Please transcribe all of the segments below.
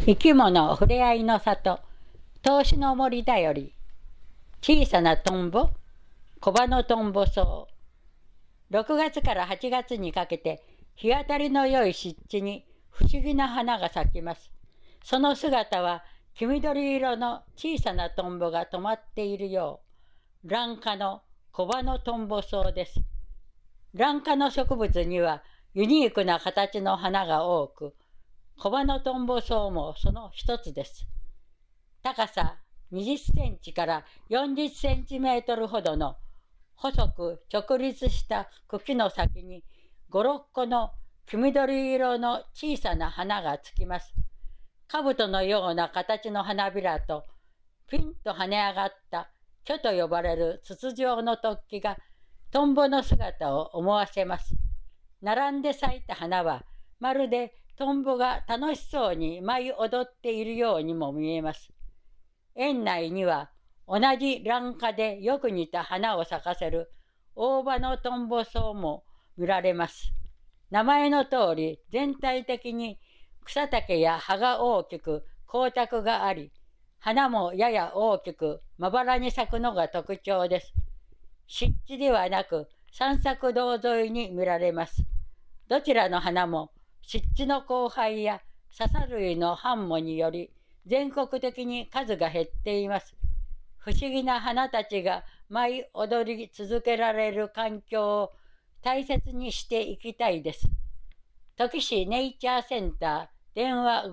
生き物ふれあいの里、投資の森だより、小さなトンボ、コバのトンボ草。6月から8月にかけて、日当たりの良い湿地に不思議な花が咲きます。その姿は、黄緑色の小さなトンボが止まっているよう、蘭科のコバのトンボ草です。蘭科の植物にはユニークな形の花が多く、コバのトンボ草もその一つです。高さ20センチから40センチメートルほどの細く直立した茎の先に5、6個の黄緑色の小さな花がつきます。兜のような形の花びらとピンと跳ね上がった巨と呼ばれる筒状の突起がトンボの姿を思わせます。並んで咲いた花はまるでトンボが楽しそうに舞い踊っているようにも見えます。園内には同じ蘭科でよく似た花を咲かせる大葉のトンボ草も見られます。名前の通り全体的に草丈や葉が大きく光沢があり、花もやや大きくまばらに咲くのが特徴です。湿地ではなく散策道沿いに見られます。どちらの花も湿地の荒廃や笹類の繁茂により全国的に数が減っています。不思議な花たちが舞い踊り続けられる環境を大切にしていきたいです。土岐市ネイチャーセンター電話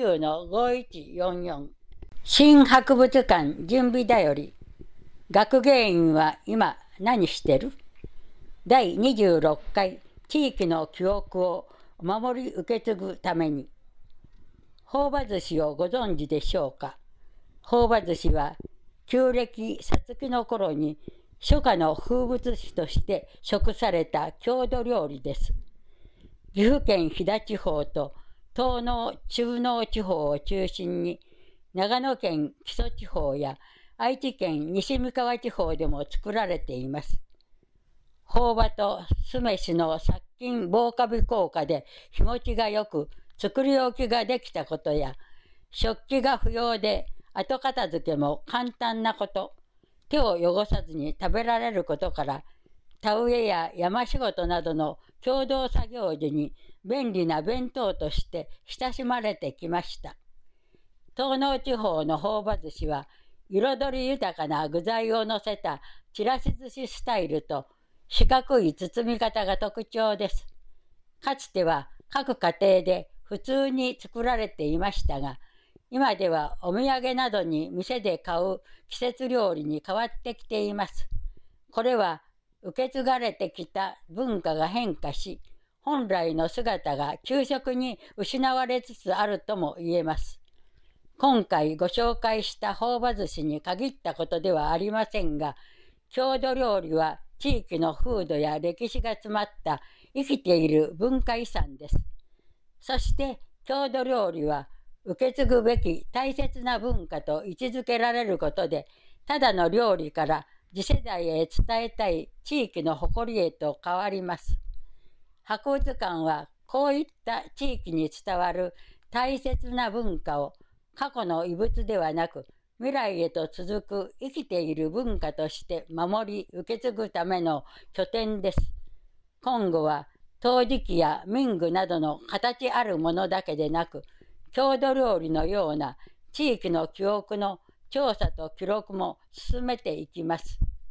59-5144 新博物館準備だより、学芸員は今何してる？第26回地域の記憶を守り受け継ぐために。朴葉寿司をご存知でしょうか。朴葉寿司は旧暦さつきの頃に初夏の風物詩として食された郷土料理です。岐阜県飛騨地方と東濃中濃地方を中心に長野県木曽地方や愛知県西三河地方でも作られています。朴葉と酢飯の殺菌防カビ効果で日持ちがよく作り置きができたことや、食器が不要で後片付けも簡単なこと、手を汚さずに食べられることから、田植えや山仕事などの共同作業時に便利な弁当として親しまれてきました。東濃地方の朴葉寿司は、彩り豊かな具材をのせたちらし寿司スタイルと四角い包み方が特徴です。かつては各家庭で普通に作られていましたが、今ではお土産などに店で買う季節料理に変わってきています。これは受け継がれてきた文化が変化し、本来の姿が給食に失われつつあるとも言えます。今回ご紹介した朴葉寿司に限ったことではありませんが、郷土料理は地域の風土や歴史が詰まった生きている文化遺産です。そして郷土料理は受け継ぐべき大切な文化と位置づけられることで、ただの料理から次世代へ伝えたい地域の誇りへと変わります。博物館はこういった地域に伝わる大切な文化を過去の遺物ではなく、未来へと続く生きている文化として守り受け継ぐための拠点です。今後は陶磁器や民具などの形あるものだけでなく、郷土料理のような地域の記憶の調査と記録も進めていきます。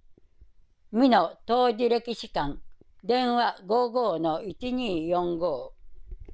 美濃陶磁歴史館電話55-1245